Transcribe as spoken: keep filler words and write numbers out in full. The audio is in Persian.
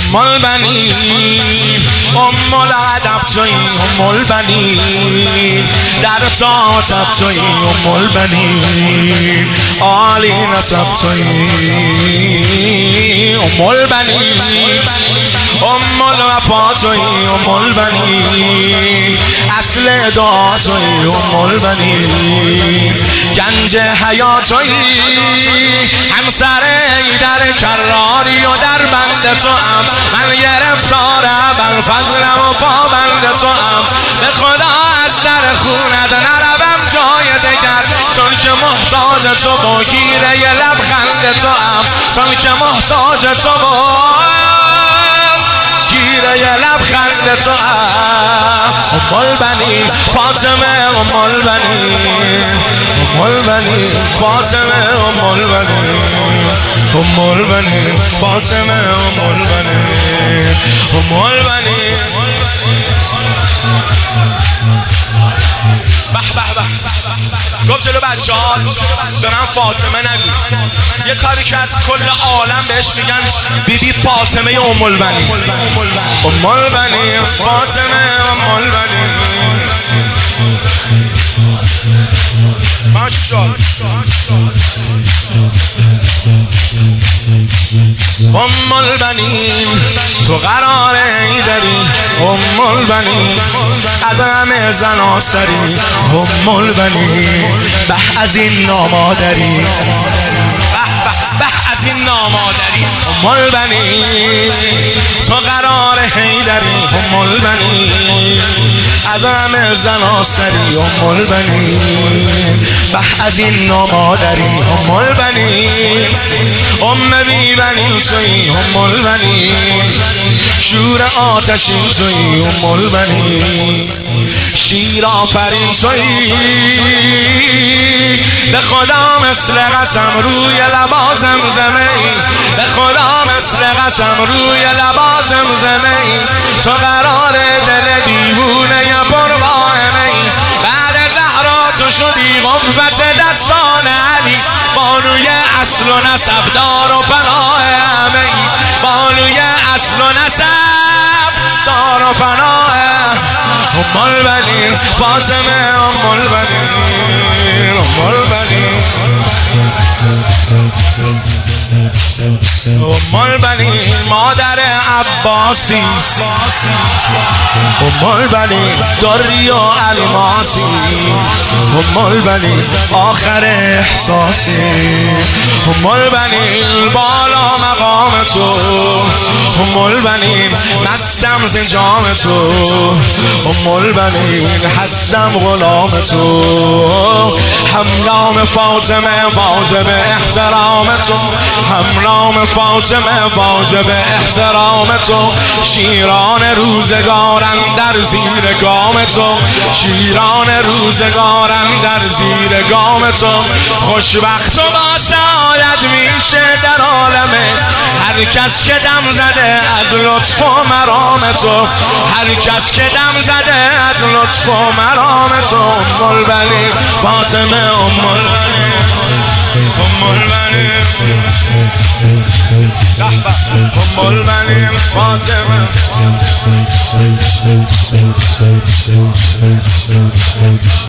ام البنین ام الادب تویی ام البنین در تعاتب تویی ام البنین عالی نسب تویی ام البنین ام الوفا تویی ام البنین اصل دعا تویی ام البنین گنج حیا تویی همسر در کراری و در بند تو ام من گرفتارم بر فضلم و پابند تو ام به خدا از در خونت نروم جای دگر چون که محتاج تو با گیره لبخند تو ام چون که محتاج تو با گیره لبخند تو ام ام البنین فاطمه ام البنین ام البنین فاطمه ام البنین ام البنین فاطمه ام البنین ام البنین به به به گفت جلو بچه‌هات به من فاطمه نگو. یه کاری کرد کل عالم بهش میگن بی بی فاطمه ام البنین ام البنین فاطمه ام البنین ماشاءالله ام البنین تو قرار ای داری ام البنین از همه زنا سری ام البنین به از این نامادری به به از این نامادری ام البنین تو قرار ای داری ام البنین از همه زنا سری ام البنین به از این نامادری ام البنین ام بی بنین تویی ام البنین شور آتشین تویی ام البنین شیر آفرین تویی به خدا مثل قسم روی لبا زمزمه ای به خدا مثل قسم روی لبا زمزمه ای تو قرار دل دیوونه ی پرواهمه ای بعد زهرا تو شدی قوت دستان علی بانوی اصل و نسب دار و پناه همه ای بانوی اصل و نسب دار و پناه ام البنین فاطمه ام البنین ام البنین ام البنین مادر عباسی ام البنین دری و الماسی ام البنین آخر احساسی ام البنین بالا مقام تو ام البنین مستم ز جام تو ام البنین هستم غلام تو همنام فاطمه واجب احترام تو همنام فاطمه واجب احترام تو شیران روزگارن در زیر گام تو شیران روزگارن در زیر گام تو خوشبخت و با سعادت میشه در عالمه هر کس که دم زده از لطف و مرام تو هر کس که دم زده از لطف و مرام تو ام البنین فاطمه ام البنین ام البنین ام البنین فاطمه